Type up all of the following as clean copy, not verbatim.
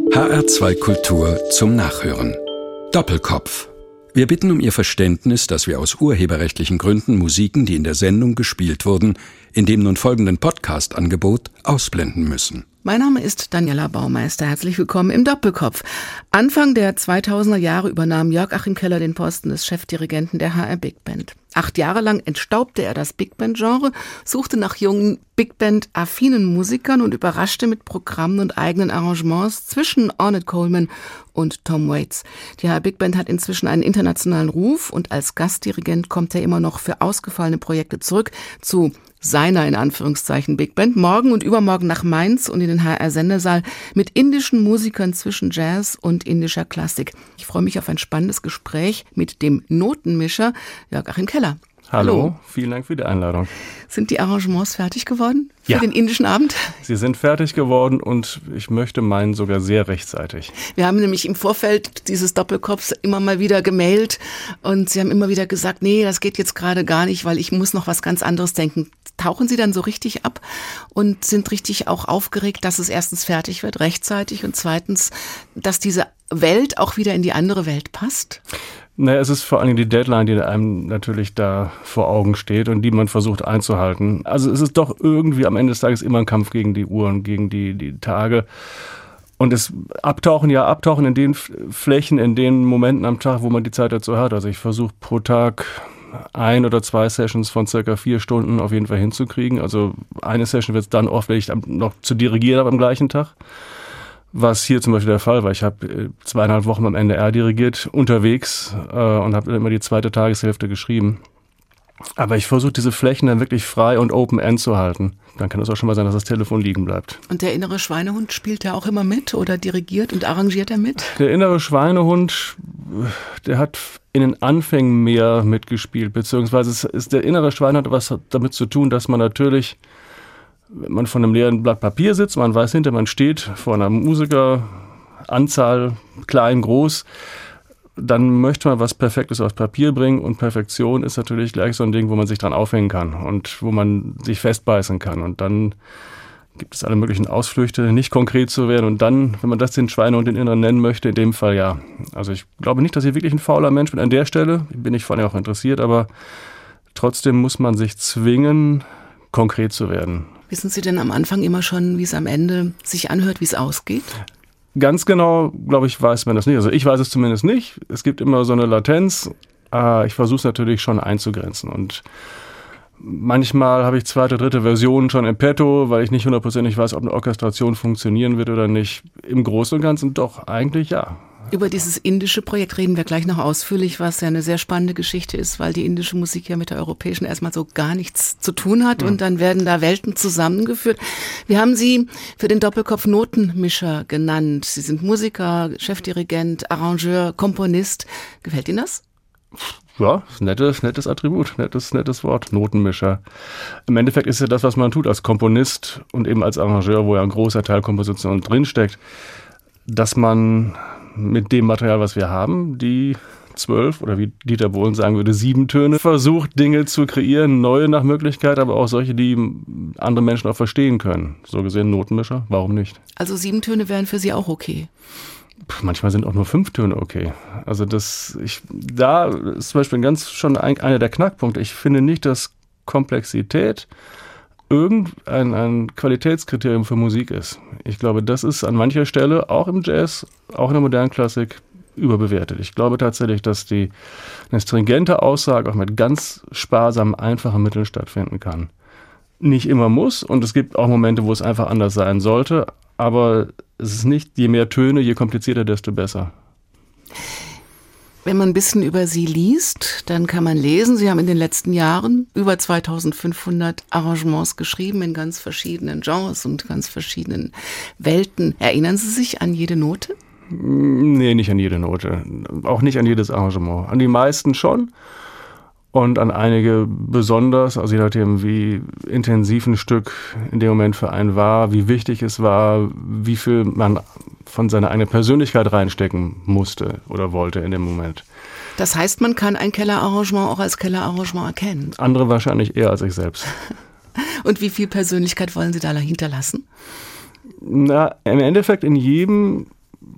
HR2 Kultur zum Nachhören. Doppelkopf. Wir bitten um Ihr Verständnis, dass wir aus urheberrechtlichen Gründen Musiken, die in der Sendung gespielt wurden, in dem nun folgenden Podcast-Angebot ausblenden müssen. Mein Name ist Daniela Baumeister. Herzlich willkommen im Doppelkopf. Anfang der 2000er Jahre übernahm Jörg-Achim Keller den Posten des Chefdirigenten der HR Big Band. 8 Jahre lang entstaubte er das Big Band-Genre, suchte nach jungen Big Band-affinen Musikern und überraschte mit Programmen und eigenen Arrangements zwischen Ornette Coleman und Tom Waits. Die HR Big Band hat inzwischen einen internationalen Ruf und als Gastdirigent kommt er immer noch für ausgefallene Projekte zurück zu seiner, in Anführungszeichen, Big Band, morgen und übermorgen nach Mainz und in den HR-Sendesaal mit indischen Musikern zwischen Jazz und indischer Klassik. Ich freue mich auf ein spannendes Gespräch mit dem Notenmischer Jörg-Achim Keller. Hallo, vielen Dank für die Einladung. Sind die Arrangements fertig geworden für Ja. den indischen Abend? Sie sind fertig geworden und ich möchte meinen sogar sehr rechtzeitig. Wir haben nämlich im Vorfeld dieses Doppelkopfs immer mal wieder gemailt und Sie haben immer wieder gesagt, nee, das geht jetzt gerade gar nicht, weil ich muss noch was ganz anderes denken. Tauchen Sie dann so richtig ab und sind richtig auch aufgeregt, dass es erstens fertig wird, rechtzeitig, und zweitens, dass diese Welt auch wieder in die andere Welt passt? Naja, es ist vor allem die Deadline, die einem natürlich da vor Augen steht und die man versucht einzuhalten. Also es ist doch irgendwie am Ende des Tages immer ein Kampf gegen die Uhren, gegen die Tage. Und es abtauchen in den Flächen, in den Momenten am Tag, wo man die Zeit dazu hat. Also ich versuche pro Tag 1 oder 2 Sessions von circa 4 Stunden auf jeden Fall hinzukriegen. Also eine Session wird es dann oft, wenn ich noch zu dirigieren habe am gleichen Tag. Was hier zum Beispiel der Fall war. Ich habe 2,5 Wochen beim NDR dirigiert, unterwegs und habe immer die zweite Tageshälfte geschrieben. Aber ich versuche diese Flächen dann wirklich frei und Open-End zu halten. Dann kann es auch schon mal sein, dass das Telefon liegen bleibt. Und der innere Schweinehund, spielt er auch immer mit oder dirigiert und arrangiert er mit? Der innere Schweinehund, der hat in den Anfängen mehr mitgespielt, beziehungsweise der innere Schweinehund hat was damit zu tun, dass man natürlich, wenn man vor einem leeren Blatt Papier sitzt, man weiß hinter, man steht vor einer Musikeranzahl, klein, groß, dann möchte man was Perfektes aufs Papier bringen und Perfektion ist natürlich gleich so ein Ding, wo man sich dran aufhängen kann und wo man sich festbeißen kann und dann gibt es alle möglichen Ausflüchte, nicht konkret zu werden und dann, wenn man das den Schweinehund, den Inneren nennen möchte, in dem Fall ja. Also ich glaube nicht, dass ich wirklich ein fauler Mensch bin an der Stelle, bin ich vor allem auch interessiert, aber trotzdem muss man sich zwingen, konkret zu werden. Wissen Sie denn am Anfang immer schon, wie es am Ende sich anhört, wie es ausgeht? Ganz genau, glaube ich, weiß man das nicht. Also ich weiß es zumindest nicht. Es gibt immer so eine Latenz. Ich versuche es natürlich schon einzugrenzen. Und manchmal habe ich 2., 3. Versionen schon im Petto, weil ich nicht 100% weiß, ob eine Orchestration funktionieren wird oder nicht. Im Großen und Ganzen doch eigentlich ja. Über dieses indische Projekt reden wir gleich noch ausführlich, was ja eine sehr spannende Geschichte ist, weil die indische Musik ja mit der europäischen erstmal so gar nichts zu tun hat und dann werden da Welten zusammengeführt. Wir haben Sie für den Doppelkopf Notenmischer genannt. Sie sind Musiker, Chefdirigent, Arrangeur, Komponist. Gefällt Ihnen das? Ja, nettes Attribut, nettes Wort, Notenmischer. Im Endeffekt ist ja das, was man tut als Komponist und eben als Arrangeur, wo ja ein großer Teil Komposition drinsteckt, dass man mit dem Material, was wir haben, die 12 oder wie Dieter Bohlen sagen würde, 7 Töne, versucht Dinge zu kreieren, neue nach Möglichkeit, aber auch solche, die andere Menschen auch verstehen können. So gesehen Notenmischer, warum nicht? Also 7 Töne wären für Sie auch okay? Manchmal sind auch nur 5 Töne okay. Also da ist zum Beispiel einer der Knackpunkte. Ich finde nicht, dass Komplexität irgendein Qualitätskriterium für Musik ist. Ich glaube, das ist an mancher Stelle, auch im Jazz, auch in der modernen Klassik, überbewertet. Ich glaube tatsächlich, dass eine stringente Aussage auch mit ganz sparsamen, einfachen Mitteln stattfinden kann. Nicht immer muss und es gibt auch Momente, wo es einfach anders sein sollte, aber es ist nicht, je mehr Töne, je komplizierter, desto besser. Wenn man ein bisschen über Sie liest, dann kann man lesen, Sie haben in den letzten Jahren über 2500 Arrangements geschrieben in ganz verschiedenen Genres und ganz verschiedenen Welten. Erinnern Sie sich an jede Note? Nee, nicht an jede Note. Auch nicht an jedes Arrangement. An die meisten schon. Und an einige besonders, also je nachdem, wie intensiv ein Stück in dem Moment für einen war, wie wichtig es war, wie viel man von seiner eigenen Persönlichkeit reinstecken musste oder wollte in dem Moment. Das heißt, man kann ein Keller-Arrangement auch als Keller-Arrangement erkennen? Andere wahrscheinlich eher als ich selbst. Und wie viel Persönlichkeit wollen Sie da hinterlassen? Na, im Endeffekt in jedem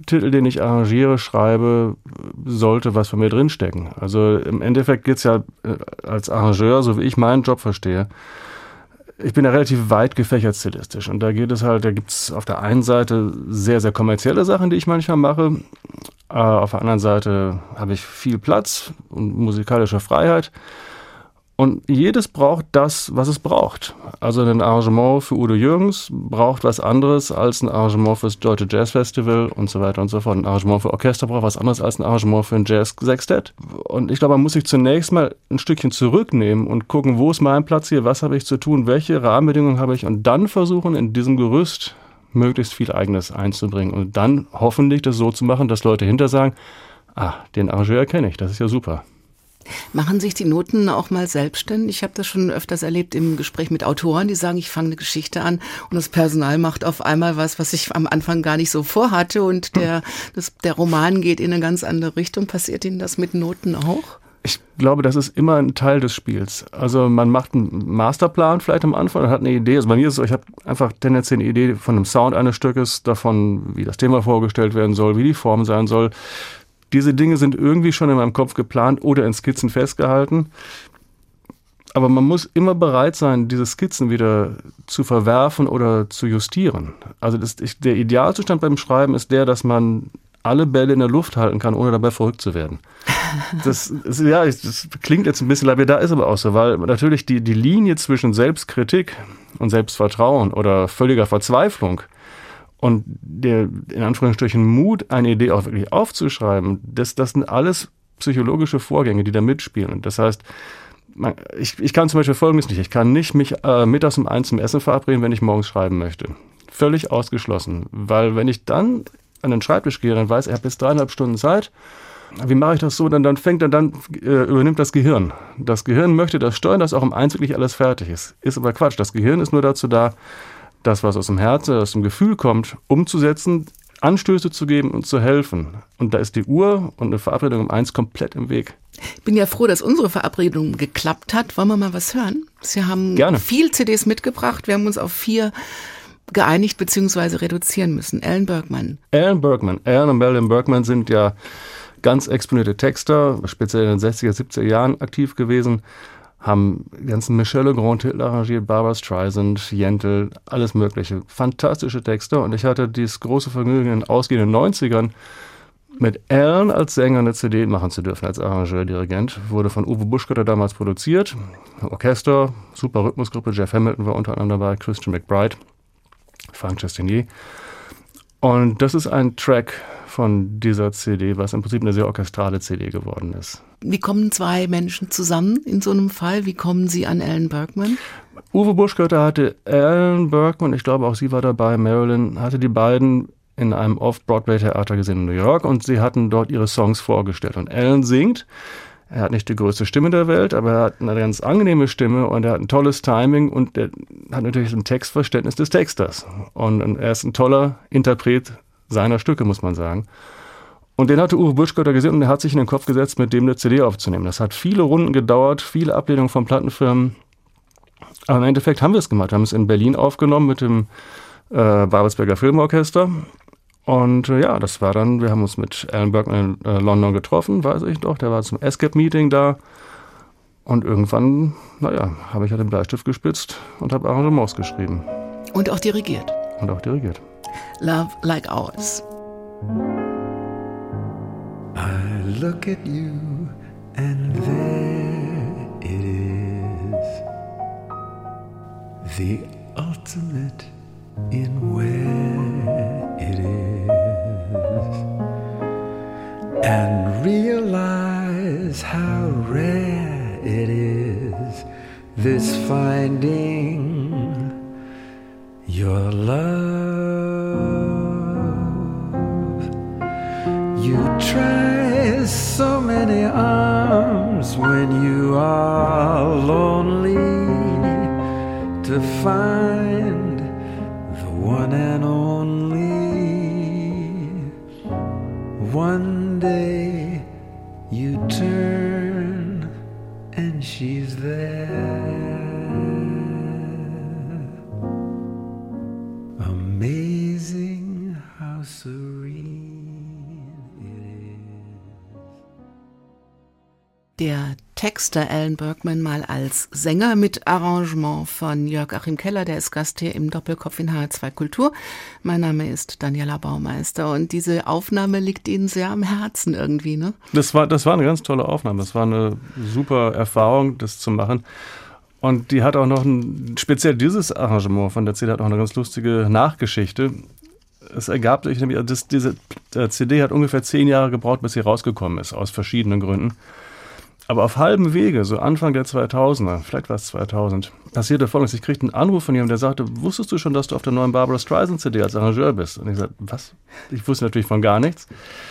Titel, den ich arrangiere, schreibe, sollte was von mir drinstecken. Also im Endeffekt geht es ja als Arrangeur, so wie ich meinen Job verstehe, ich bin ja relativ weit gefächert stilistisch und da gibt es auf der einen Seite sehr, sehr kommerzielle Sachen, die ich manchmal mache. Auf der anderen Seite habe ich viel Platz und musikalische Freiheit. Und jedes braucht das, was es braucht. Also ein Arrangement für Udo Jürgens braucht was anderes als ein Arrangement für das Deutsche Jazz Festival und so weiter und so fort. Ein Arrangement für Orchester braucht was anderes als ein Arrangement für ein Jazz-Sextett. Und ich glaube, man muss sich zunächst mal ein Stückchen zurücknehmen und gucken, wo ist mein Platz hier, was habe ich zu tun, welche Rahmenbedingungen habe ich und dann versuchen, in diesem Gerüst möglichst viel Eigenes einzubringen und dann hoffentlich das so zu machen, dass Leute hinter sagen, den Arrangeur kenne ich, das ist ja super. Machen sich die Noten auch mal selbstständig? Ich habe das schon öfters erlebt im Gespräch mit Autoren, die sagen, ich fange eine Geschichte an und das Personal macht auf einmal was ich am Anfang gar nicht so vorhatte und der Roman geht in eine ganz andere Richtung. Passiert Ihnen das mit Noten auch? Ich glaube, das ist immer ein Teil des Spiels. Also man macht einen Masterplan vielleicht am Anfang und hat eine Idee. Also bei mir ist es so, ich habe einfach tendenziell eine Idee von dem Sound eines Stückes, davon, wie das Thema vorgestellt werden soll, wie die Form sein soll. Diese Dinge sind irgendwie schon in meinem Kopf geplant oder in Skizzen festgehalten. Aber man muss immer bereit sein, diese Skizzen wieder zu verwerfen oder zu justieren. Also der Idealzustand beim Schreiben ist der, dass man alle Bälle in der Luft halten kann, ohne dabei verrückt zu werden. Das klingt jetzt ein bisschen lapidar, ist aber auch so, weil natürlich die Linie zwischen Selbstkritik und Selbstvertrauen oder völliger Verzweiflung und der, in Anführungsstrichen, Mut, eine Idee auch wirklich aufzuschreiben, das sind alles psychologische Vorgänge, die da mitspielen. Und das heißt, ich kann zum Beispiel Folgendes nicht. Ich kann nicht mich mittags um 1 zum Essen verabreden, wenn ich morgens schreiben möchte. Völlig ausgeschlossen. Weil wenn ich dann an den Schreibtisch gehe, dann weiß ich habe jetzt 3,5 Stunden Zeit. Wie mache ich das so? Dann übernimmt das Gehirn. Das Gehirn möchte das steuern, dass auch um 1 wirklich alles fertig ist. Ist aber Quatsch. Das Gehirn ist nur dazu da, das, was aus dem Herzen, aus dem Gefühl kommt, umzusetzen, Anstöße zu geben und zu helfen. Und da ist die Uhr und eine Verabredung um 1 komplett im Weg. Ich bin ja froh, dass unsere Verabredung geklappt hat. Wollen wir mal was hören? Sie haben Gerne. Viel CDs mitgebracht. Wir haben uns auf 4 geeinigt bzw. reduzieren müssen. Alan Bergman. Alan und Marilyn Bergman sind ja ganz exponierte Texter, speziell in den 60er, 70er Jahren aktiv gewesen, haben die ganzen Michel Legrand-Titel arrangiert, Barbra Streisand, Yentl, alles mögliche. Fantastische Texte und ich hatte dieses große Vergnügen in den ausgehenden 90ern mit Alan als Sänger eine CD machen zu dürfen, als Arrangeur, Dirigent. Wurde von Uwe Buschkötter damals produziert. Orchester, super Rhythmusgruppe, Jeff Hamilton war unter anderem dabei, Christian McBride, Frank Chastanier. Und das ist ein Track von dieser CD, was im Prinzip eine sehr orchestrale CD geworden ist. Wie kommen 2 Menschen zusammen in so einem Fall? Wie kommen Sie an Alan Bergman? Uwe Buschkötter hatte Alan Bergman, ich glaube auch sie war dabei, Marilyn, hatte die beiden in einem Off-Broadway-Theater gesehen in New York und sie hatten dort ihre Songs vorgestellt. Und Alan singt, er hat nicht die größte Stimme der Welt, aber er hat eine ganz angenehme Stimme und er hat ein tolles Timing und er hat natürlich ein Textverständnis des Texters. Und er ist ein toller Interpret seiner Stücke, muss man sagen. Und den hatte Uwe Buschkötter gesehen und er hat sich in den Kopf gesetzt, mit dem eine CD aufzunehmen. Das hat viele Runden gedauert, viele Ablehnungen von Plattenfirmen. Aber im Endeffekt haben wir es gemacht. Wir haben es in Berlin aufgenommen mit dem Babelsberger Filmorchester. Und das war dann, wir haben uns mit Alan Bergman in London getroffen, weiß ich doch. Der war zum Escape-Meeting da. Und irgendwann, habe ich halt den Bleistift gespitzt und habe Arrangements geschrieben. Und auch dirigiert. Love Like Ours. I look at you and there it is, the ultimate in where it is, and realize how rare it is, this finding your love. You try so many arms when you are lonely to find the one and only. One day you turn and she's there. Amazing how serene Der Texter Alan Bergman mal als Sänger mit Arrangement von Jörg-Achim Keller, der ist Gast hier im Doppelkopf in HR2 Kultur. Mein Name ist Daniela Baumeister und diese Aufnahme liegt Ihnen sehr am Herzen irgendwie, ne? Das war eine ganz tolle Aufnahme. Das war eine super Erfahrung, das zu machen. Und die hat auch noch speziell dieses Arrangement von der CD hat auch eine ganz lustige Nachgeschichte. Es ergab sich nämlich, diese CD hat ungefähr 10 Jahre gebraucht, bis sie rausgekommen ist, aus verschiedenen Gründen. Aber auf halbem Wege, so Anfang der 2000er, vielleicht war es 2000, passierte Folgendes. Ich kriegte einen Anruf von jemandem, der sagte, wusstest du schon, dass du auf der neuen Barbra Streisand-CD als Arrangeur bist? Und ich sagte, was? Ich wusste natürlich von gar nichts.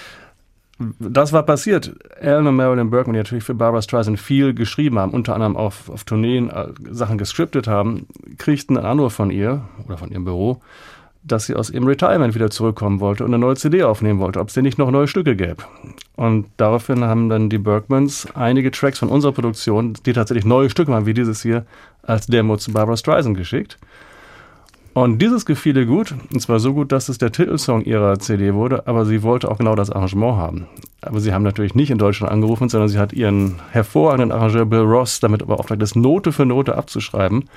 Das war passiert. Alan und Marilyn Bergman, die natürlich für Barbra Streisand viel geschrieben haben, unter anderem auf Tourneen Sachen gescriptet haben, kriegten einen Anruf von ihr oder von ihrem Büro, dass sie aus ihrem Retirement wieder zurückkommen wollte und eine neue CD aufnehmen wollte, ob es denn nicht noch neue Stücke gäbe. Und daraufhin haben dann die Bergmans einige Tracks von unserer Produktion, die tatsächlich neue Stücke waren, wie dieses hier, als Demo zu Barbra Streisand geschickt. Und dieses gefiel ihr gut, und zwar so gut, dass es der Titelsong ihrer CD wurde, aber sie wollte auch genau das Arrangement haben. Aber sie haben natürlich nicht in Deutschland angerufen, sondern sie hat ihren hervorragenden Arrangeur Bill Ross damit beauftragt, das Note für Note abzuschreiben,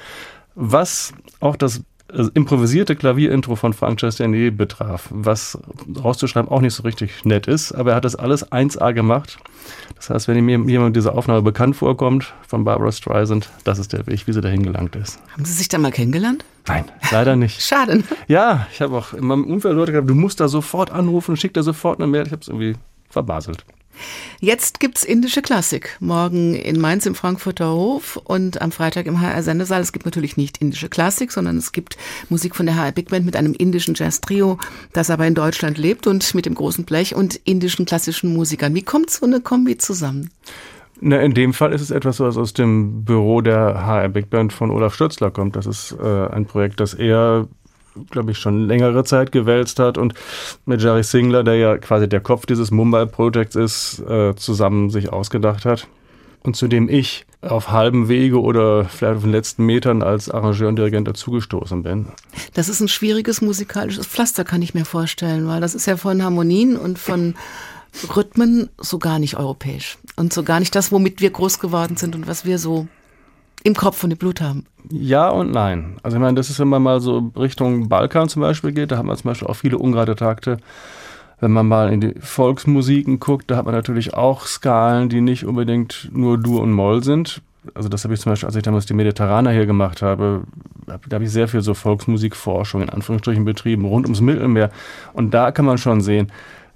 was auch das improvisierte Klavierintro von Frank Chastanier betraf, was rauszuschreiben auch nicht so richtig nett ist, aber er hat das alles 1A gemacht. Das heißt, wenn mir jemand diese Aufnahme bekannt vorkommt von Barbra Streisand, das ist der Weg, wie sie dahin gelangt ist. Haben Sie sich da mal kennengelernt? Nein, leider nicht. Schade, ne? Ja, ich habe auch in meinem Umfeld Leute gesagt, du musst da sofort anrufen, schick da sofort eine Mail. Ich habe es irgendwie verbaselt. Jetzt gibt's indische Klassik. Morgen in Mainz im Frankfurter Hof und am Freitag im HR-Sendesaal. Es gibt natürlich nicht indische Klassik, sondern es gibt Musik von der HR Big Band mit einem indischen Jazz-Trio, das aber in Deutschland lebt und mit dem großen Blech und indischen klassischen Musikern. Wie kommt so eine Kombi zusammen? Na, in dem Fall ist es etwas, was aus dem Büro der HR Big Band von Olaf Stötzler kommt. Das ist ein Projekt, das er, glaube ich, schon längere Zeit gewälzt hat und mit Jerry Singler, der ja quasi der Kopf dieses Mumbai-Projekts ist, zusammen sich ausgedacht hat und zu dem ich auf halbem Wege oder vielleicht auf den letzten Metern als Arrangeur und Dirigent dazugestoßen bin. Das ist ein schwieriges musikalisches Pflaster, kann ich mir vorstellen, weil das ist ja von Harmonien und von Rhythmen so gar nicht europäisch und so gar nicht das, womit wir groß geworden sind und was wir so im Kopf und im Blut haben. Ja und nein. Also ich meine, das ist, wenn man mal so Richtung Balkan zum Beispiel geht, da hat man zum Beispiel auch viele ungerade Takte. Wenn man mal in die Volksmusiken guckt, da hat man natürlich auch Skalen, die nicht unbedingt nur Dur und Moll sind. Also das habe ich zum Beispiel, als ich damals die Mediterraner hier gemacht habe, da habe ich sehr viel so Volksmusikforschung in Anführungsstrichen betrieben, rund ums Mittelmeer. Und da kann man schon sehen,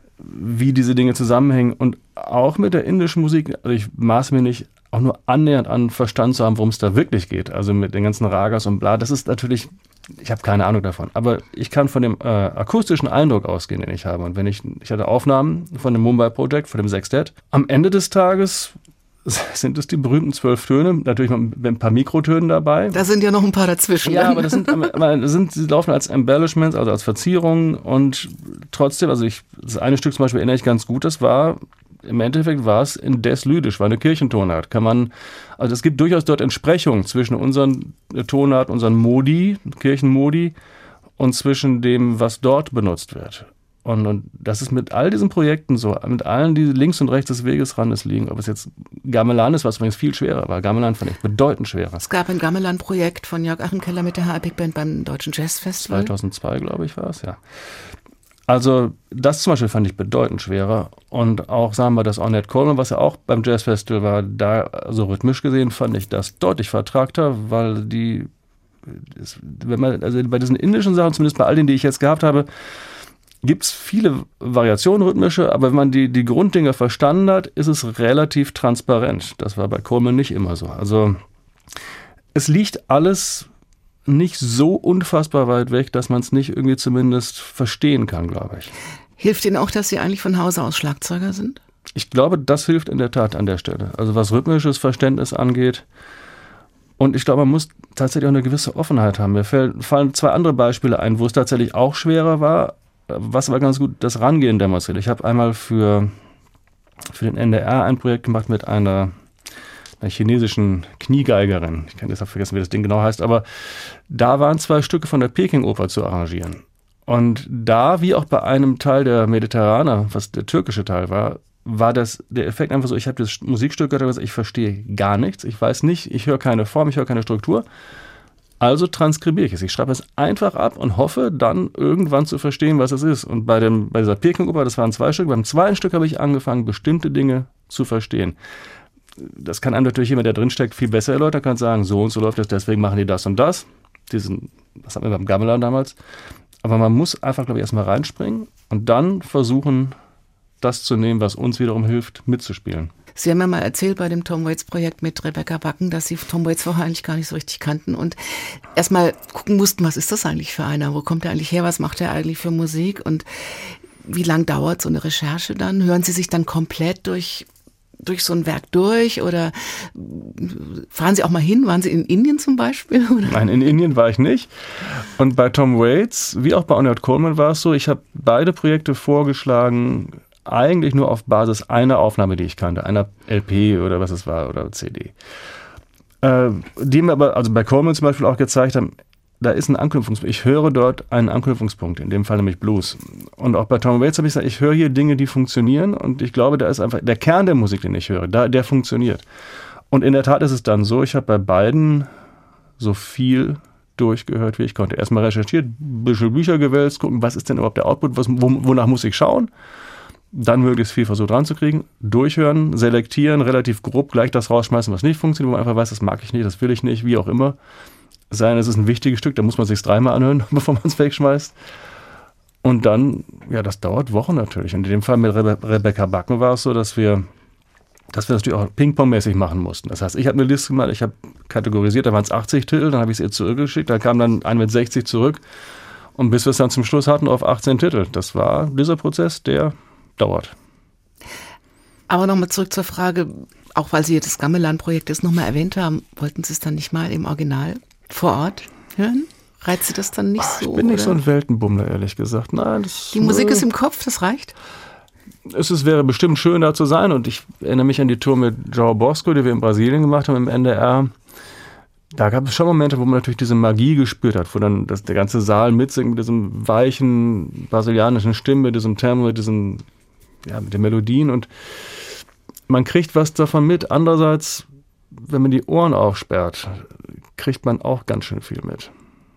wie diese Dinge zusammenhängen. Und auch mit der indischen Musik, also ich maß mir nicht auch nur annähernd an Verstand zu haben, worum es da wirklich geht. Also mit den ganzen Ragas und bla. Das ist natürlich, ich habe keine Ahnung davon. Aber ich kann von dem akustischen Eindruck ausgehen, den ich habe. Und wenn ich hatte Aufnahmen von dem Mumbai Project, von dem Sextett. Am Ende des Tages sind es die berühmten 12 Töne, natürlich mit ein paar Mikrotönen dabei. Da sind ja noch ein paar dazwischen. Ja, aber sie laufen als Embellishments, also als Verzierungen und trotzdem, also das eine Stück zum Beispiel erinnere ich ganz gut, im Endeffekt war es in Des-Lydisch, war eine Kirchentonart. Also es gibt durchaus dort Entsprechungen zwischen unseren Tonarten, unseren Modi, Kirchenmodi und zwischen dem, was dort benutzt wird. Und das ist mit all diesen Projekten so, mit allen, die links und rechts des Wegesrandes liegen, ob es jetzt Gamelan ist, was übrigens viel schwerer war. Gamelan fand ich bedeutend schwerer. Es gab ein Gamelan-Projekt von Jörg-Achim Keller mit der HR Big Band beim Deutschen Jazzfestival. 2002, glaube ich, war es, ja. Also das zum Beispiel fand ich bedeutend schwerer. Und auch, sagen wir, das Ornette Coleman, was ja auch beim Jazzfestival war, da also rhythmisch gesehen fand ich das deutlich vertragter, weil also bei diesen indischen Sachen, zumindest bei all denen, die ich jetzt gehabt habe, gibt es viele Variationen rhythmische, aber wenn man die Grunddinger verstanden hat, ist es relativ transparent. Das war bei Coleman nicht immer so. Also es liegt alles nicht so unfassbar weit weg, dass man es nicht irgendwie zumindest verstehen kann, glaube ich. Hilft Ihnen auch, dass Sie eigentlich von Hause aus Schlagzeuger sind? Ich glaube, das hilft in der Tat an der Stelle. Also was rhythmisches Verständnis angeht. Und ich glaube, man muss tatsächlich auch eine gewisse Offenheit haben. Mir fallen 2 andere Beispiele ein, wo es tatsächlich auch schwerer war, was aber ganz gut das Rangehen demonstriert. Ich habe einmal für den NDR ein Projekt gemacht mit einer chinesischen Kniegeigerin. Ich kann jetzt vergessen, wie das Ding genau heißt, aber da waren 2 Stücke von der Peking-Oper zu arrangieren. Und da, wie auch bei einem Teil der Mediterraner, was der türkische Teil war, war der Effekt einfach so, ich habe das Musikstück gehört und gesagt, ich verstehe gar nichts, ich weiß nicht, ich höre keine Form, ich höre keine Struktur. Also transkribiere ich es. Ich schreibe es einfach ab und hoffe dann irgendwann zu verstehen, was es ist. Und bei dieser Peking-Oper, das waren 2 Stück, beim zweiten Stück habe ich angefangen, bestimmte Dinge zu verstehen. Das kann einem natürlich jemand, der drinsteckt, viel besser erläutern, kann sagen, so und so läuft das, deswegen machen die das und das. Das hatten wir beim Gamelan damals. Aber man muss einfach, glaube ich, erstmal reinspringen und dann versuchen, das zu nehmen, was uns wiederum hilft, mitzuspielen. Sie haben ja mal erzählt bei dem Tom Waits-Projekt mit Rebecca Backen, dass Sie Tom Waits vorher eigentlich gar nicht so richtig kannten und erstmal gucken mussten, was ist das eigentlich für einer? Wo kommt er eigentlich her? Was macht er eigentlich für Musik? Und wie lang dauert so eine Recherche dann? Hören Sie sich dann komplett durch so ein Werk durch oder fahren Sie auch mal hin? Waren Sie in Indien zum Beispiel? Oder? Nein, in Indien war ich nicht. Und bei Tom Waits, wie auch bei Ornette Coleman war es so, ich habe beide Projekte vorgeschlagen, eigentlich nur auf Basis einer Aufnahme, die ich kannte, einer LP oder was es war oder CD. Die mir aber, also bei Coleman zum Beispiel auch gezeigt haben, da ist ein Anknüpfungspunkt. Ich höre dort einen Anknüpfungspunkt, in dem Fall nämlich Blues. Und auch bei Tom Waits habe ich gesagt, ich höre hier Dinge, die funktionieren und ich glaube, da ist einfach der Kern der Musik, den ich höre, der funktioniert. Und in der Tat ist es dann so, ich habe bei beiden so viel durchgehört, wie ich konnte. Erstmal recherchiert, ein bisschen Bücher gewälzt, gucken, was ist denn überhaupt der Output, wonach muss ich schauen. Dann möglichst viel versucht ranzukriegen, durchhören, selektieren, relativ grob gleich das rausschmeißen, was nicht funktioniert, wo man einfach weiß, das mag ich nicht, das will ich nicht, wie auch immer. Sein, es ist ein wichtiges Stück, da muss man sich 3-mal anhören, bevor man es wegschmeißt. Und dann, ja, das dauert Wochen natürlich. Und in dem Fall mit Rebecca Backen war es so, dass wir das natürlich auch Ping-Pong-mäßig machen mussten. Das heißt, ich habe eine Liste gemacht, ich habe kategorisiert, da waren es 80 Titel, dann habe ich es ihr zurückgeschickt, da kam dann ein mit 60 zurück. Und bis wir es dann zum Schluss hatten auf 18 Titel. Das war dieser Prozess, der dauert. Aber nochmal zurück zur Frage, auch weil Sie das Gamelan-Projekt jetzt nochmal erwähnt haben, wollten Sie es dann nicht mal im Original vor Ort hören? Reizt Sie das dann nicht so? Ich bin nicht so ein Weltenbummler, ehrlich gesagt. Nein, die Musik ist im Kopf, das reicht? Wäre bestimmt schön, da zu sein. Und ich erinnere mich an die Tour mit João Bosco, die wir in Brasilien gemacht haben, im NDR. Da gab es schon Momente, wo man natürlich diese Magie gespürt hat, wo dann der ganze Saal mitsingt mit diesem weichen brasilianischen Stimme, mit diesem Tempo, mit den Melodien und man kriegt was davon mit. Andererseits, wenn man die Ohren aufsperrt, kriegt man auch ganz schön viel mit.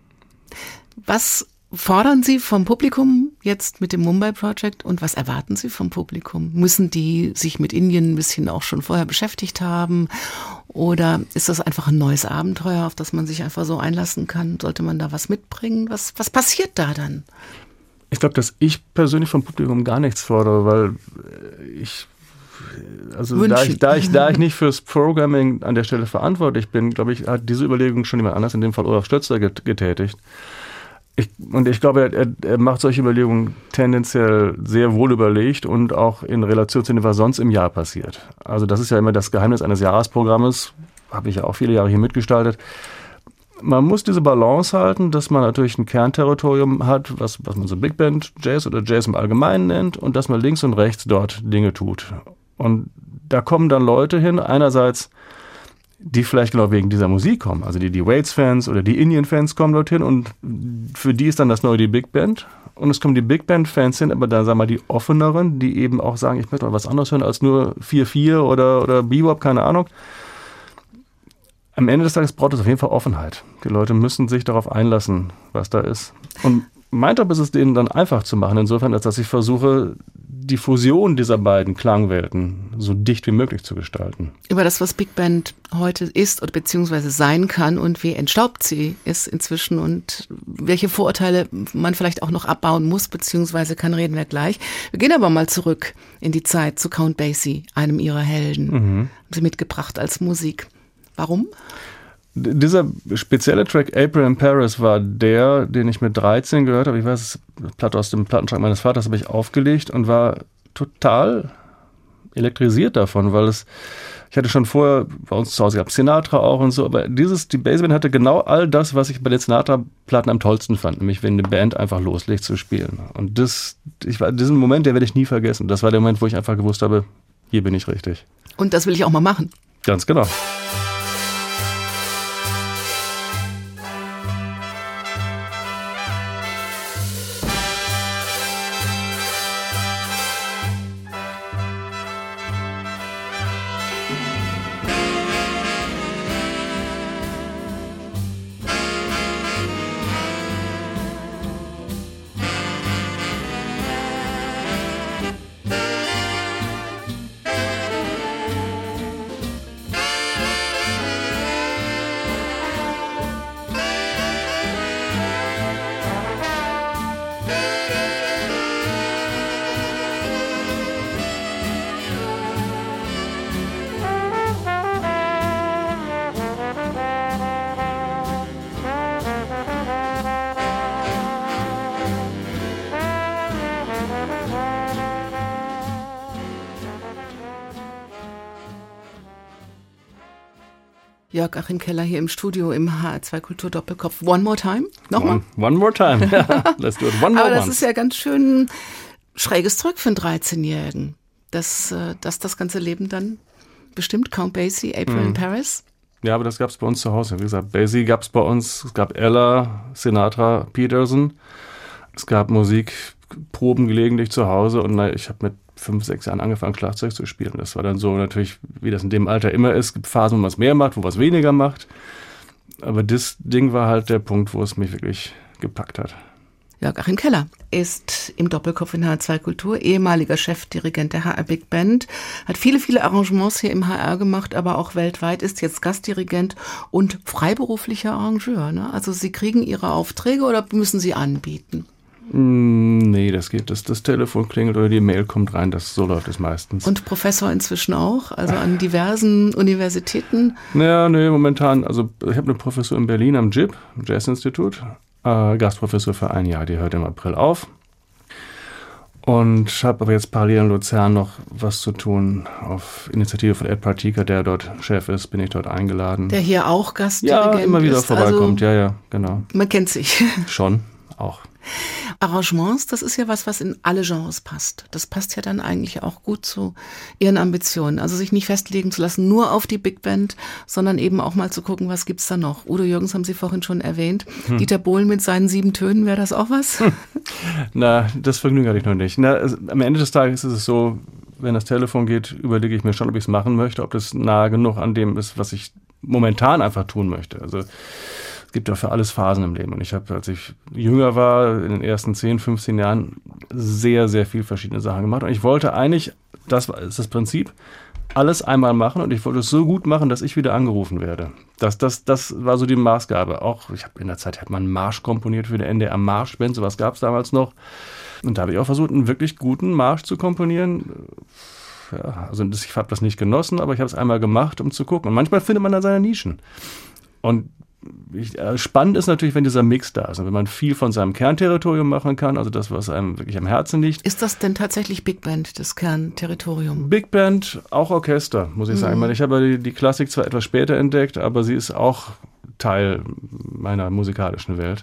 Was fordern Sie vom Publikum jetzt mit dem Mumbai Project und was erwarten Sie vom Publikum? Müssen die sich mit Indien ein bisschen auch schon vorher beschäftigt haben? Oder ist das einfach ein neues Abenteuer, auf das man sich einfach so einlassen kann? Sollte man da was mitbringen? Was passiert da dann? Ich glaube, dass ich persönlich vom Publikum gar nichts fordere, weil da ich nicht fürs Programming an der Stelle verantwortlich bin, glaube ich, hat diese Überlegung schon jemand anders, in dem Fall Olaf Stötzler, getätigt. Ich glaube, er macht solche Überlegungen tendenziell sehr wohl überlegt und auch in Relation zu dem, was sonst im Jahr passiert. Also das ist ja immer das Geheimnis eines Jahresprogrammes, habe ich ja auch viele Jahre hier mitgestaltet. Man muss diese Balance halten, dass man natürlich ein Kernterritorium hat, was man so Big Band Jazz oder Jazz im Allgemeinen nennt und dass man links und rechts dort Dinge tut. Und da kommen dann Leute hin, einerseits die vielleicht genau wegen dieser Musik kommen, also die Waits-Fans oder die Indien-Fans kommen dorthin und für die ist dann das neue die Big Band und es kommen die Big Band-Fans hin, aber dann sagen wir die offeneren, die eben auch sagen, ich möchte mal was anderes hören als nur 4/4 oder Bebop, keine Ahnung. Am Ende des Tages braucht es auf jeden Fall Offenheit. Die Leute müssen sich darauf einlassen, was da ist. Und mein Job ist es, denen dann einfach zu machen, insofern, als dass ich versuche, die Fusion dieser beiden Klangwelten so dicht wie möglich zu gestalten. Über das, was Big Band heute ist oder beziehungsweise sein kann und wie entstaubt sie ist inzwischen und welche Vorurteile man vielleicht auch noch abbauen muss, beziehungsweise kann, reden wir gleich. Wir gehen aber mal zurück in die Zeit zu Count Basie, einem ihrer Helden. Haben Sie mitgebracht als Musik. Warum? Dieser spezielle Track April in Paris war der, den ich mit 13 gehört habe. Ich weiß, Platte aus dem Plattenschrank meines Vaters habe ich aufgelegt und war total elektrisiert davon, weil ich hatte schon vorher, bei uns zu Hause gab es Sinatra auch und so, aber die Bassband hatte genau all das, was ich bei den Sinatra-Platten am tollsten fand, nämlich wenn eine Band einfach loslegt zu spielen. Und diesen Moment, den werde ich nie vergessen. Das war der Moment, wo ich einfach gewusst habe, hier bin ich richtig. Und das will ich auch mal machen. Ganz genau. Jörg-Achim Keller hier im Studio im HR2 Kultur Doppelkopf. One more time? Nochmal? One more time. Ja, let's do it. One more Aber das once. ist ja ganz schön schräges Zeug für einen 13-Jährigen. Dass das ganze Leben dann bestimmt Count Basie, April in Paris. Ja, aber das gab es bei uns zu Hause. Wie gesagt, Basie gab es bei uns. Es gab Ella, Sinatra, Peterson. Es gab Musikproben gelegentlich zu Hause. Und ich habe mit 5, 6 Jahren angefangen, Schlagzeug zu spielen. Das war dann so natürlich, wie das in dem Alter immer ist. Es gibt Phasen, wo man es mehr macht, wo man es weniger macht. Aber das Ding war halt der Punkt, wo es mich wirklich gepackt hat. Jörg-Achim Keller ist im Doppelkopf in HR2 Kultur, ehemaliger Chefdirigent der HR Big Band, hat viele, viele Arrangements hier im HR gemacht, aber auch weltweit, ist jetzt Gastdirigent und freiberuflicher Arrangeur. Ne? Also Sie kriegen Ihre Aufträge oder müssen Sie anbieten? Nee, das geht. Das Telefon klingelt oder die Mail kommt rein, so läuft es meistens. Und Professor inzwischen auch, also an diversen Universitäten? Naja, nee, momentan, also ich habe eine Professur in Berlin am JIP, Jazz-Institut, Gastprofessor für 1 Jahr, die hört im April auf. Und habe aber jetzt parallel in Luzern noch was zu tun. Auf Initiative von Ed Partika, der dort Chef ist, bin ich dort eingeladen. Der hier auch Gastdirigent ist. Ja, immer wieder ist, vorbeikommt, also, ja, genau. Man kennt sich. Schon, auch. Arrangements, das ist ja was in alle Genres passt. Das passt ja dann eigentlich auch gut zu Ihren Ambitionen. Also sich nicht festlegen zu lassen, nur auf die Big Band, sondern eben auch mal zu gucken, was gibt's da noch. Udo Jürgens haben Sie vorhin schon erwähnt. Dieter Bohlen mit seinen 7 Tönen, wäre das auch was? Na, das Vergnügen hatte ich noch nicht. Na, am Ende des Tages ist es so, wenn das Telefon geht, überlege ich mir schon, ob ich es machen möchte, ob das nahe genug an dem ist, was ich momentan einfach tun möchte. Also es gibt ja für alles Phasen im Leben. Und ich habe, als ich jünger war, in den ersten 10, 15 Jahren, sehr, sehr viel verschiedene Sachen gemacht. Und ich wollte eigentlich, das ist das Prinzip, alles einmal machen. Und ich wollte es so gut machen, dass ich wieder angerufen werde. Das war so die Maßgabe. Auch, ich habe in der Zeit hat man einen Marsch komponiert für die NDR Marschband, sowas gab es damals noch. Und da habe ich auch versucht, einen wirklich guten Marsch zu komponieren. Ja, also ich habe das nicht genossen, aber ich habe es einmal gemacht, um zu gucken. Und manchmal findet man da seine Nischen. Und spannend ist natürlich, wenn dieser Mix da ist und wenn man viel von seinem Kernterritorium machen kann, also das, was einem wirklich am Herzen liegt. Ist das denn tatsächlich Big Band, das Kernterritorium? Big Band, auch Orchester, muss ich sagen. Ich habe die Klassik zwar etwas später entdeckt, aber sie ist auch Teil meiner musikalischen Welt.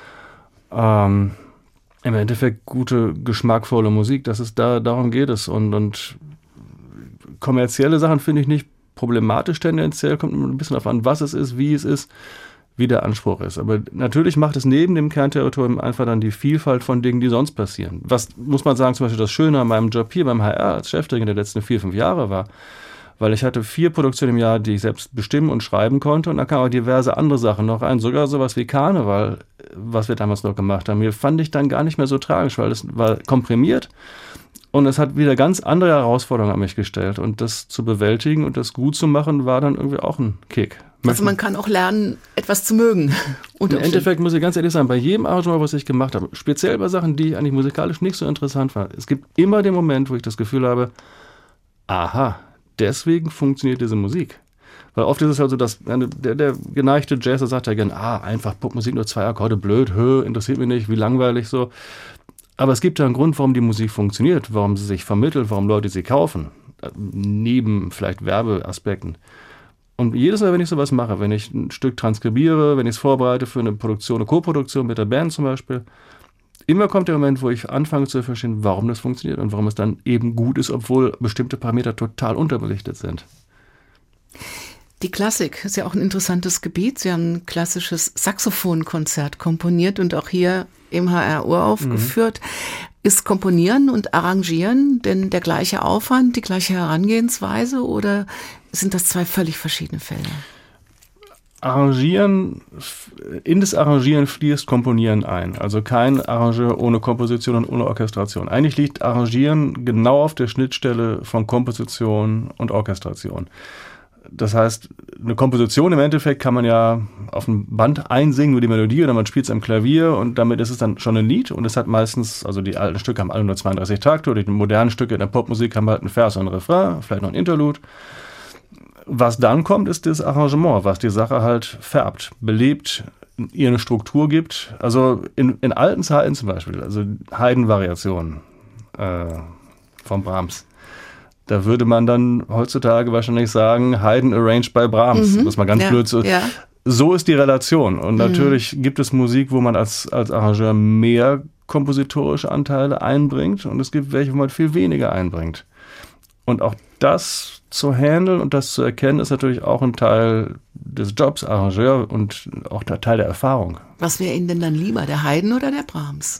Im Endeffekt gute, geschmackvolle Musik, darum geht es. Und kommerzielle Sachen finde ich nicht problematisch tendenziell, kommt ein bisschen darauf an, was es ist, wie es ist, wie der Anspruch ist. Aber natürlich macht es neben dem Kernterritorium einfach dann die Vielfalt von Dingen, die sonst passieren. Was, muss man sagen, zum Beispiel das Schöne an meinem Job hier beim HR als Chefdirigent der letzten 4, 5 Jahre war, weil ich hatte 4 Produktionen im Jahr, die ich selbst bestimmen und schreiben konnte und da kamen auch diverse andere Sachen noch ein, sogar sowas wie Karneval, was wir damals noch gemacht haben. Hier fand ich dann gar nicht mehr so tragisch, weil es war komprimiert. Und es hat wieder ganz andere Herausforderungen an mich gestellt. Und das zu bewältigen und das gut zu machen, war dann irgendwie auch ein Kick. Also man kann auch lernen, etwas zu mögen. Im Endeffekt muss ich ganz ehrlich sagen, bei jedem Arrangement, was ich gemacht habe, speziell bei Sachen, die eigentlich musikalisch nicht so interessant fand, es gibt immer den Moment, wo ich das Gefühl habe, aha, deswegen funktioniert diese Musik. Weil oft ist es halt so, dass der geneigte Jazzer sagt ja gerne, einfach Popmusik, nur 2 Akkorde, blöd, interessiert mich nicht, wie langweilig so. Aber es gibt ja einen Grund, warum die Musik funktioniert, warum sie sich vermittelt, warum Leute sie kaufen, neben vielleicht Werbeaspekten. Und jedes Mal, wenn ich sowas mache, wenn ich ein Stück transkribiere, wenn ich es vorbereite für eine Produktion, eine Co-Produktion mit der Band zum Beispiel, immer kommt der Moment, wo ich anfange zu verstehen, warum das funktioniert und warum es dann eben gut ist, obwohl bestimmte Parameter total unterbelichtet sind. Die Klassik ist ja auch ein interessantes Gebiet. Sie haben ein klassisches Saxophonkonzert komponiert und auch hier im HR uraufgeführt. Ist Komponieren und Arrangieren denn der gleiche Aufwand, die gleiche Herangehensweise oder sind das 2 völlig verschiedene Felder? In das Arrangieren fließt Komponieren ein. Also kein Arrangeur ohne Komposition und ohne Orchestration. Eigentlich liegt Arrangieren genau auf der Schnittstelle von Komposition und Orchestration. Das heißt, eine Komposition im Endeffekt kann man ja auf ein Band einsingen, nur die Melodie, oder man spielt es am Klavier und damit ist es dann schon ein Lied. Und es hat meistens, also die alten Stücke haben alle nur 32 Takte, oder die modernen Stücke in der Popmusik haben halt einen Vers und einen Refrain, vielleicht noch ein Interlude. Was dann kommt, ist das Arrangement, was die Sache halt färbt, belebt, ihr eine Struktur gibt. Also in alten Zeiten zum Beispiel, also Haydn-Variationen von Brahms. Da würde man dann heutzutage wahrscheinlich sagen, Haydn arranged by Brahms. Muss man ganz blöd so. Ja. So ist die Relation. Und natürlich gibt es Musik, wo man als Arrangeur mehr kompositorische Anteile einbringt und es gibt welche, wo man viel weniger einbringt. Und auch das zu handeln und das zu erkennen, ist natürlich auch ein Teil des Jobs, Arrangeur, und auch der Teil der Erfahrung. Was wäre Ihnen denn dann lieber, der Haydn oder der Brahms?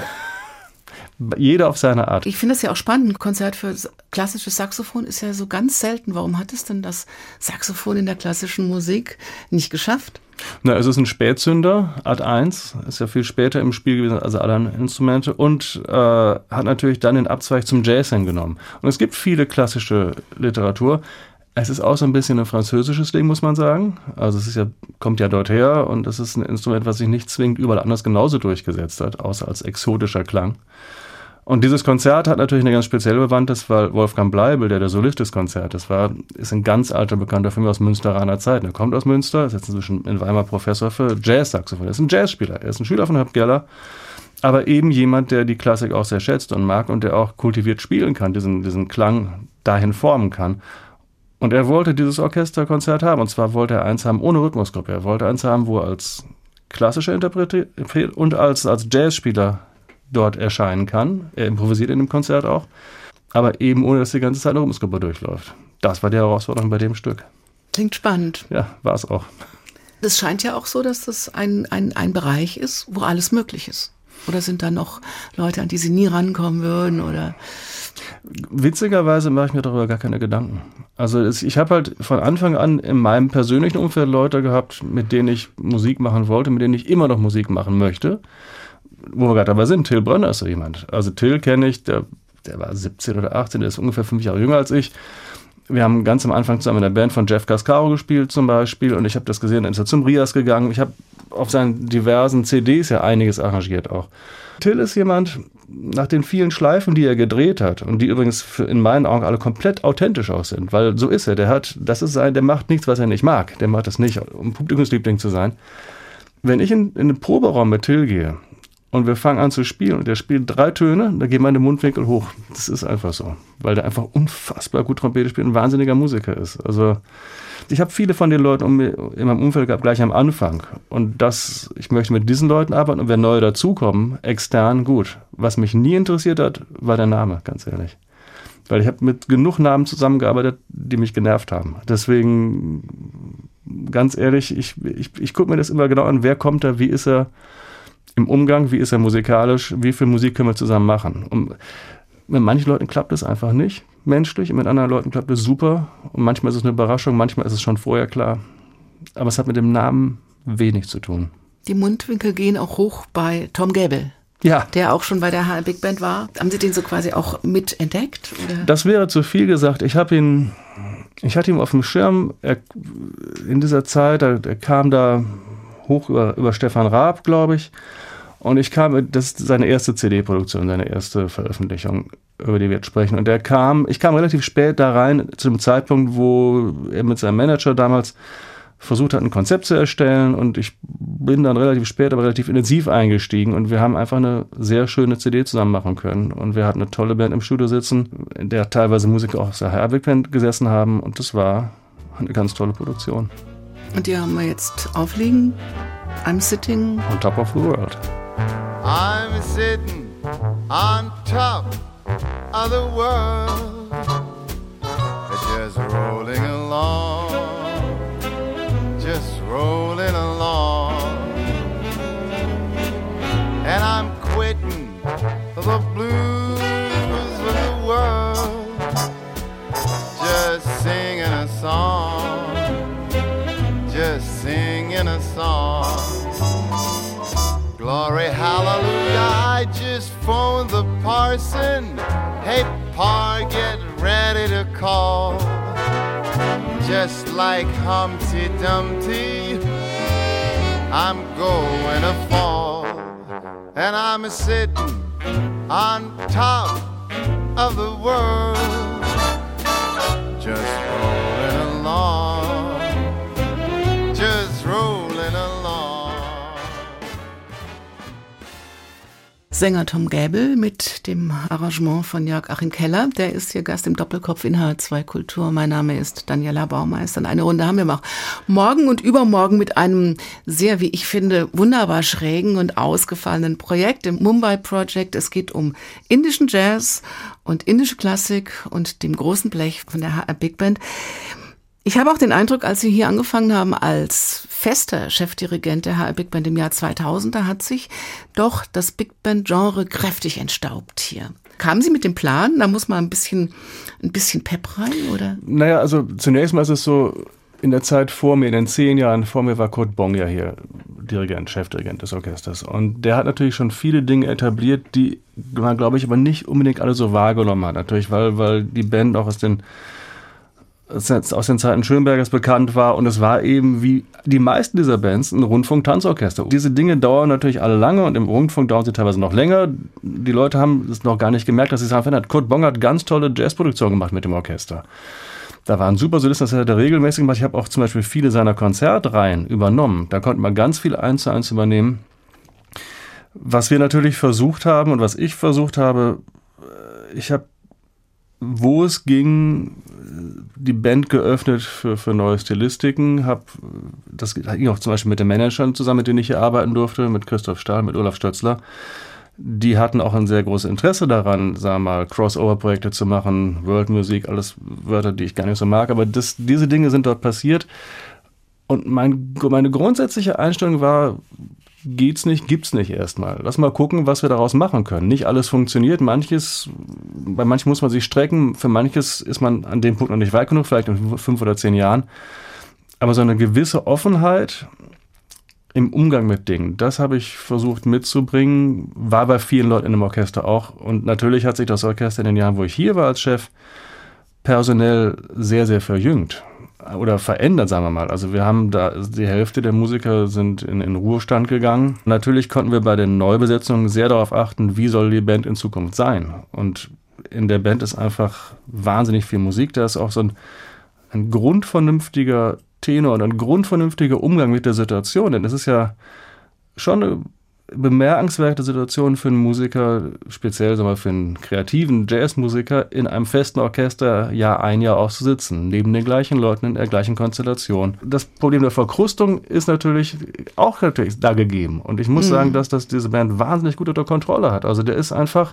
Jeder auf seine Art. Ich finde es ja auch spannend. Ein Konzert für klassisches Saxophon ist ja so ganz selten. Warum hat es denn das Saxophon in der klassischen Musik nicht geschafft? Na, es ist ein Spätzünder, Art 1, ist ja viel später im Spiel gewesen als alle anderen Instrumente und hat natürlich dann den Abzweig zum Jazz hingenommen. Und es gibt viele klassische Literatur. Es ist auch so ein bisschen ein französisches Ding, muss man sagen. Also es ist ja, kommt ja dort her und es ist ein Instrument, was sich nicht zwingend überall anders genauso durchgesetzt hat, außer als exotischer Klang. Und dieses Konzert hat natürlich eine ganz spezielle Bewandtnis, weil Wolfgang Bleibel, der Solist des Konzertes war, ist ein ganz alter Bekannter von mir aus Münsteraner Zeit. Er kommt aus Münster, ist jetzt inzwischen in Weimar Professor für Jazz-Saxophon. Er ist ein Jazzspieler, er ist ein Schüler von Herb Geller, aber eben jemand, der die Klassik auch sehr schätzt und mag und der auch kultiviert spielen kann, diesen Klang dahin formen kann. Und er wollte dieses Orchesterkonzert haben, und zwar wollte er eins haben ohne Rhythmusgruppe. Er wollte eins haben, wo er als klassischer Interpret und als Jazzspieler dort erscheinen kann. Er improvisiert in dem Konzert auch, aber eben ohne, dass die ganze Zeit eine Rhythmusgruppe durchläuft. Das war die Herausforderung bei dem Stück. Klingt spannend. Ja, war es auch. Das scheint ja auch so, dass das ein Bereich ist, wo alles möglich ist. Oder sind da noch Leute, an die Sie nie rankommen würden? Oder? Witzigerweise mache ich mir darüber gar keine Gedanken. Also ich habe halt von Anfang an in meinem persönlichen Umfeld Leute gehabt, mit denen ich Musik machen wollte, mit denen ich immer noch Musik machen möchte. Wo wir gerade dabei sind, Till Brönner ist so jemand. Also Till kenne ich, der war 17 oder 18, der ist ungefähr 5 Jahre jünger als ich. Wir haben ganz am Anfang zusammen in der Band von Jeff Cascaro gespielt zum Beispiel und ich habe das gesehen, dann ist er zum Rias gegangen. Ich habe auf seinen diversen CDs ja einiges arrangiert auch. Till ist jemand, nach den vielen Schleifen, die er gedreht hat und die übrigens in meinen Augen alle komplett authentisch auch sind, weil so ist er, der macht nichts, was er nicht mag. Der macht das nicht, um Publikumsliebling zu sein. Wenn ich in den Proberaum mit Till gehe, und wir fangen an zu spielen und der spielt 3 Töne, da gehen meine Mundwinkel hoch. Das ist einfach so, weil der einfach unfassbar gut Trompete spielt und ein wahnsinniger Musiker ist. Also ich habe viele von den Leuten in meinem Umfeld gehabt, gleich am Anfang. Und ich möchte mit diesen Leuten arbeiten und wenn neue dazukommen, extern, gut. Was mich nie interessiert hat, war der Name, ganz ehrlich. Weil ich habe mit genug Namen zusammengearbeitet, die mich genervt haben. Deswegen, ganz ehrlich, ich gucke mir das immer genau an, wer kommt da, wie ist er im Umgang, wie ist er musikalisch, wie viel Musik können wir zusammen machen. Und mit manchen Leuten klappt es einfach nicht, menschlich, mit anderen Leuten klappt es super und manchmal ist es eine Überraschung, manchmal ist es schon vorher klar. Aber es hat mit dem Namen wenig zu tun. Die Mundwinkel gehen auch hoch bei Tom Gable. Ja. Der auch schon bei der HR Big Band war. Haben Sie den so quasi auch mit entdeckt? Oder? Das wäre zu viel gesagt. Ich hatte ihn auf dem Schirm in dieser Zeit, er kam da hoch über Stefan Raab, glaube ich. Und das ist seine erste CD-Produktion, seine erste Veröffentlichung, über die wir jetzt sprechen. Und ich kam relativ spät da rein, zu dem Zeitpunkt, wo er mit seinem Manager damals versucht hat, ein Konzept zu erstellen. Und ich bin dann relativ spät, aber relativ intensiv eingestiegen. Und wir haben einfach eine sehr schöne CD zusammen machen können. Und wir hatten eine tolle Band im Studio sitzen, in der teilweise Musiker auch aus der HR Big Band gesessen haben. Und das war eine ganz tolle Produktion. Und die haben wir jetzt aufliegen. I'm sitting on top of the world. I'm sitting on top of the world, just rolling along, just rolling along, and I'm quitting the blues of the world, just singing a song, just singing a song. Glory, hallelujah, I just phoned the parson. Hey, Pa, get ready to call. Just like Humpty Dumpty, I'm going to fall. And I'm sitting on top of the world, just rolling along, just rolling along. Sänger Tom Gäbel mit dem Arrangement von Jörg-Achim Keller. Der ist hier Gast im Doppelkopf in H2 Kultur. Mein Name ist Daniela Baumeister. Und eine Runde haben wir noch morgen und übermorgen mit einem sehr, wie ich finde, wunderbar schrägen und ausgefallenen Projekt, dem Mumbai Project. Es geht um indischen Jazz und indische Klassik und dem großen Blech von der HR Big Band. Ich habe auch den Eindruck, als Sie hier angefangen haben als fester Chefdirigent der HR Big Band im Jahr 2000, da hat sich doch das Big Band-Genre kräftig entstaubt hier. Kamen Sie mit dem Plan, da muss mal ein bisschen Pep rein, oder? Naja, also zunächst mal ist es so, in der Zeit vor mir, in den 10 Jahren vor mir, war Kurt Bong ja hier Chefdirigent des Orchesters. Und der hat natürlich schon viele Dinge etabliert, die man, glaube ich, aber nicht unbedingt alle so wahrgenommen hat. Natürlich, weil die Band auch aus den Zeiten Schönbergers bekannt war, und es war eben, wie die meisten dieser Bands, ein Rundfunk-Tanzorchester. Diese Dinge dauern natürlich alle lange, und im Rundfunk dauern sie teilweise noch länger. Die Leute haben es noch gar nicht gemerkt, dass sie es haben verändert. Kurt Bong hat ganz tolle Jazzproduktionen gemacht mit dem Orchester. Da waren super Solisten, das hat er regelmäßig gemacht. Ich habe auch zum Beispiel viele seiner Konzertreihen übernommen. Da konnte man ganz viel 1:1 übernehmen. Was wir natürlich versucht haben und was ich versucht habe, ich habe, wo es ging, die Band geöffnet für neue Stilistiken. Das ging auch zum Beispiel mit den Managern zusammen, mit denen ich hier arbeiten durfte, mit Christoph Stahl, mit Olaf Stötzler. Die hatten auch ein sehr großes Interesse daran, sagen wir mal, Crossover-Projekte zu machen, World-Musik, alles Wörter, die ich gar nicht so mag. Aber diese Dinge sind dort passiert. Und meine grundsätzliche Einstellung war, geht's nicht, gibt's nicht erstmal. Lass mal gucken, was wir daraus machen können. Nicht alles funktioniert. Bei manchen muss man sich strecken. Für manches ist man an dem Punkt noch nicht weit genug, vielleicht in 5 oder 10 Jahren. Aber so eine gewisse Offenheit im Umgang mit Dingen, das habe ich versucht mitzubringen, war bei vielen Leuten in dem Orchester auch. Und natürlich hat sich das Orchester in den Jahren, wo ich hier war als Chef, personell sehr, sehr verjüngt oder verändert, sagen wir mal. Also wir haben da, die Hälfte der Musiker sind in Ruhestand gegangen. Natürlich konnten wir bei den Neubesetzungen sehr darauf achten, wie soll die Band in Zukunft sein. Und in der Band ist einfach wahnsinnig viel Musik. Da ist auch so ein grundvernünftiger Tenor und ein grundvernünftiger Umgang mit der Situation. Denn es ist ja schon eine bemerkenswerte Situation für einen Musiker, speziell sagen wir, für einen kreativen Jazzmusiker, in einem festen Orchester Jahr ein, Jahr auszusitzen, neben den gleichen Leuten in der gleichen Konstellation. Das Problem der Verkrustung ist natürlich da gegeben. Und ich muss sagen, dass das diese Band wahnsinnig gut unter Kontrolle hat. Also der ist einfach,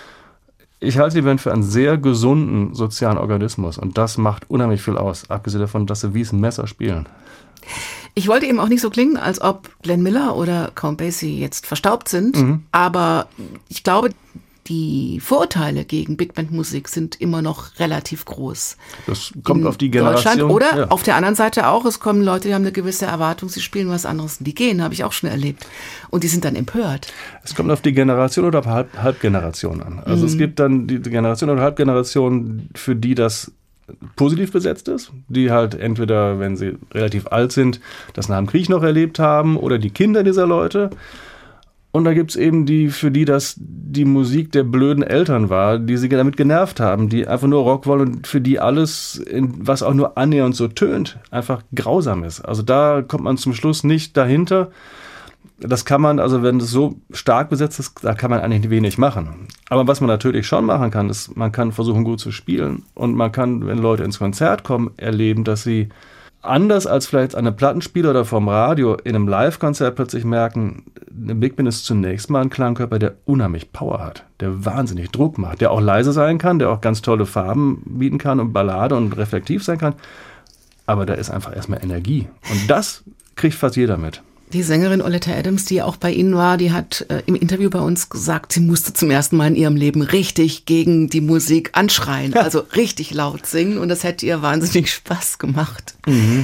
ich halte die Band für einen sehr gesunden sozialen Organismus, und das macht unheimlich viel aus, abgesehen davon, dass sie wie ein Messer spielen. Ich wollte eben auch nicht so klingen, als ob Glenn Miller oder Count Basie jetzt verstaubt sind, aber ich glaube, die Vorurteile gegen Big Band Musik sind immer noch relativ groß. Das kommt auf die Generation. Deutschland. Oder auf der anderen Seite auch, es kommen Leute, die haben eine gewisse Erwartung, sie spielen was anderes. Die gehen, habe ich auch schon erlebt. Und die sind dann empört. Es kommt auf die Generation oder auf Halbgeneration an. Also es gibt dann die Generation oder Halbgeneration, für die das positiv besetzt ist, die halt entweder, wenn sie relativ alt sind, das nach dem Krieg noch erlebt haben, oder die Kinder dieser Leute. Und da gibt's eben die, für die das die Musik der blöden Eltern war, die sie damit genervt haben, die einfach nur Rock wollen und für die alles, was auch nur annähernd so tönt, einfach grausam ist. Also da kommt man zum Schluss nicht dahinter. Das kann man, also wenn es so stark besetzt ist, da kann man eigentlich wenig machen. Aber was man natürlich schon machen kann, ist, man kann versuchen, gut zu spielen. Und man kann, wenn Leute ins Konzert kommen, erleben, dass sie anders als vielleicht an einem Plattenspieler oder vom Radio in einem Live-Konzert plötzlich merken, eine Big Band ist zunächst mal ein Klangkörper, der unheimlich Power hat, der wahnsinnig Druck macht, der auch leise sein kann, der auch ganz tolle Farben bieten kann und Ballade und reflektiv sein kann. Aber da ist einfach erstmal Energie. Und das kriegt fast jeder mit. Die Sängerin Oleta Adams, die auch bei Ihnen war, die hat im Interview bei uns gesagt, sie musste zum ersten Mal in ihrem Leben richtig gegen die Musik anschreien, also richtig laut singen, und das hätte ihr wahnsinnig Spaß gemacht.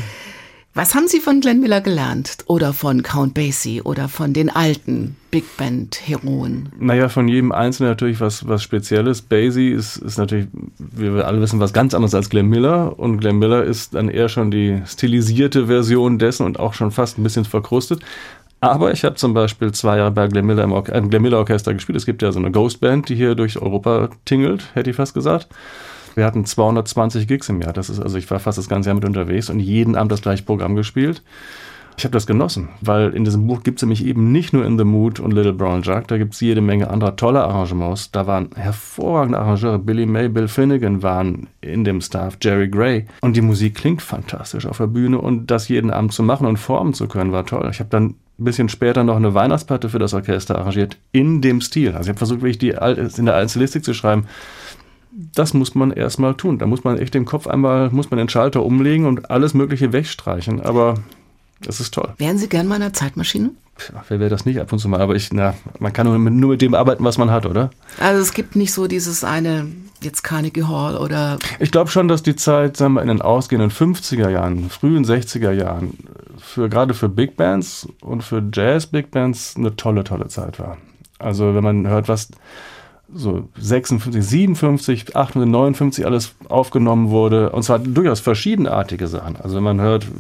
Was haben Sie von Glenn Miller gelernt oder von Count Basie oder von den alten Big Band-Heroen? Naja, von jedem Einzelnen natürlich was Spezielles. Basie ist natürlich, wie wir alle wissen, was ganz anderes als Glenn Miller. Und Glenn Miller ist dann eher schon die stilisierte Version dessen und auch schon fast ein bisschen verkrustet. Aber ich habe zum Beispiel 2 Jahre bei Glenn Miller im Glenn Miller Orchester gespielt. Es gibt ja so eine Ghostband, die hier durch Europa tingelt, hätte ich fast gesagt. Wir hatten 220 Gigs im Jahr. Das ist, also ich war fast das ganze Jahr mit unterwegs und jeden Abend das gleiche Programm gespielt. Ich habe das genossen, weil in diesem Buch gibt es nämlich eben nicht nur In the Mood und Little Brown Jug, da gibt es jede Menge anderer toller Arrangements. Da waren hervorragende Arrangeure, Billy May, Bill Finnegan waren in dem Staff, Jerry Gray. Und die Musik klingt fantastisch auf der Bühne und das jeden Abend zu machen und formen zu können, war toll. Ich habe dann ein bisschen später noch eine Weihnachtsplatte für das Orchester arrangiert, in dem Stil. Also ich habe versucht, wirklich in der alten Stilistik zu schreiben. Das muss man erstmal tun. Da muss man echt den Kopf muss man den Schalter umlegen und alles Mögliche wegstreichen. Aber das ist toll. Wären Sie gern mal in einer Zeitmaschine? Ja, wer wäre das nicht ab und zu mal? Aber man kann nur mit dem arbeiten, was man hat, oder? Also es gibt nicht so dieses eine, jetzt Carnegie Hall oder... Ich glaube schon, dass die Zeit, sagen wir, in den ausgehenden 50er Jahren, frühen 60er Jahren, gerade für Big Bands und für Jazz-Big Bands eine tolle, tolle Zeit war. Also wenn man hört, was so 56, 57, 58, 59 alles aufgenommen wurde, und zwar durchaus verschiedenartige Sachen. Also wenn man hört,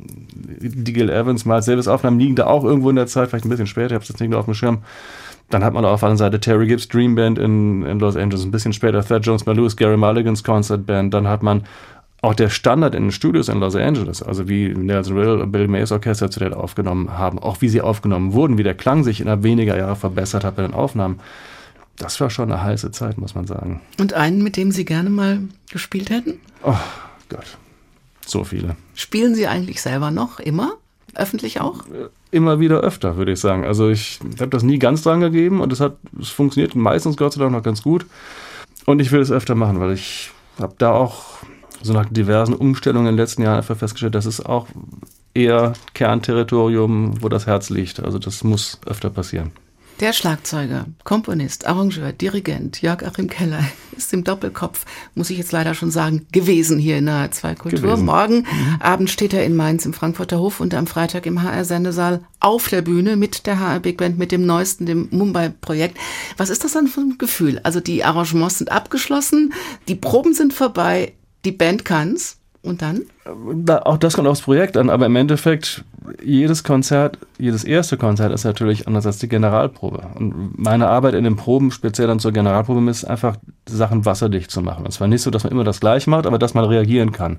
die Gil Evans, Miles Davis Aufnahmen liegen da auch irgendwo in der Zeit, vielleicht ein bisschen später, ich habe es jetzt nicht mehr auf dem Schirm. Dann hat man auf der anderen Seite Terry Gibbs Dream Band in Los Angeles, ein bisschen später Thad Jones, Mal Lewis, Gary Mulligans Concert Band. Dann hat man auch der Standard in den Studios in Los Angeles, also wie Nelson Riddle und Bill Mays Orchester zu der aufgenommen haben, auch wie sie aufgenommen wurden, wie der Klang sich innerhalb weniger Jahre verbessert hat bei den Aufnahmen. Das war schon eine heiße Zeit, muss man sagen. Und einen, mit dem Sie gerne mal gespielt hätten? Oh Gott, so viele. Spielen Sie eigentlich selber noch, immer? Öffentlich auch? Immer wieder öfter, würde ich sagen. Also ich habe das nie ganz dran gegeben und es funktioniert meistens Gott sei Dank noch ganz gut. Und ich will es öfter machen, weil ich habe da auch so nach diversen Umstellungen in den letzten Jahren einfach festgestellt, das ist auch eher Kernterritorium, wo das Herz liegt. Also das muss öfter passieren. Der Schlagzeuger, Komponist, Arrangeur, Dirigent Jörg Achim Keller ist im Doppelkopf, muss ich jetzt leider schon sagen, gewesen hier in der HR2 Kultur. Morgen Abend steht er in Mainz im Frankfurter Hof und am Freitag im HR-Sendesaal auf der Bühne mit der HR Big Band, mit dem neuesten, dem Mumbai-Projekt. Was ist das dann für ein Gefühl? Also die Arrangements sind abgeschlossen, die Proben sind vorbei, die Band kann's. Und dann? Auch das kommt aufs Projekt an, aber im Endeffekt, jedes erste Konzert ist natürlich anders als die Generalprobe. Und meine Arbeit in den Proben, speziell dann zur Generalprobe, ist einfach, Sachen wasserdicht zu machen. Und zwar nicht so, dass man immer das Gleiche macht, aber dass man reagieren kann.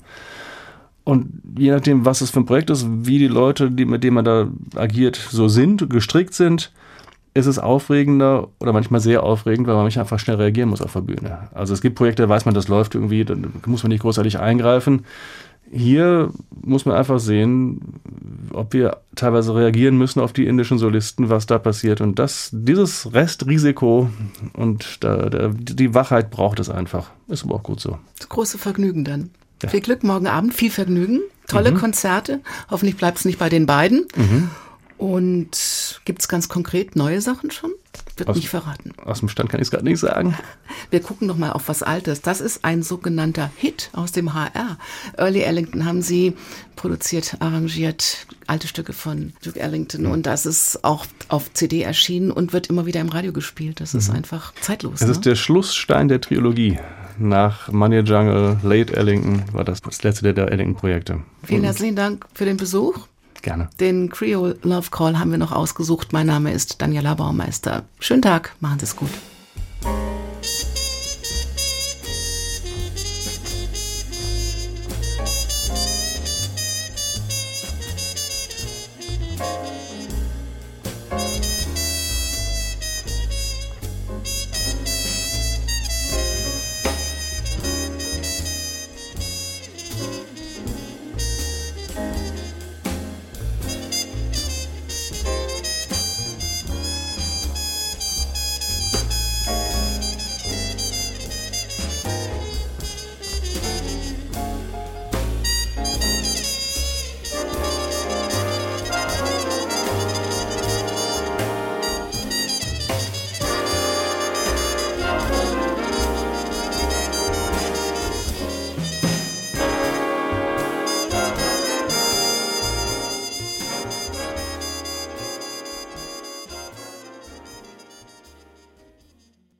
Und je nachdem, was es für ein Projekt ist, wie die Leute, mit denen man da agiert, so sind, gestrickt sind, ist es aufregender oder manchmal sehr aufregend, weil man nicht einfach schnell reagieren muss auf der Bühne. Also es gibt Projekte, da weiß man, das läuft irgendwie, da muss man nicht großartig eingreifen. Hier muss man einfach sehen, ob wir teilweise reagieren müssen auf die indischen Solisten, was da passiert. Und dieses Restrisiko und die Wachheit braucht es einfach. Ist aber auch gut so. Das große Vergnügen dann. Ja. Viel Glück morgen Abend, viel Vergnügen, tolle Konzerte. Hoffentlich bleibt es nicht bei den beiden. Und gibt es ganz konkret neue Sachen schon? Wird nicht verraten. Aus dem Stand kann ich es gerade nicht sagen. Wir gucken noch mal auf was Altes. Das ist ein sogenannter Hit aus dem HR. Early Ellington haben Sie produziert, arrangiert, alte Stücke von Duke Ellington. Und das ist auch auf CD erschienen und wird immer wieder im Radio gespielt. Das ist einfach zeitlos. Es ist der Schlussstein der Trilogie. Nach Money Jungle, Late Ellington war das letzte der Ellington-Projekte. Vielen herzlichen Dank für den Besuch. Gerne. Den Creole Love Call haben wir noch ausgesucht. Mein Name ist Daniela Baumeister. Schönen Tag, machen Sie es gut.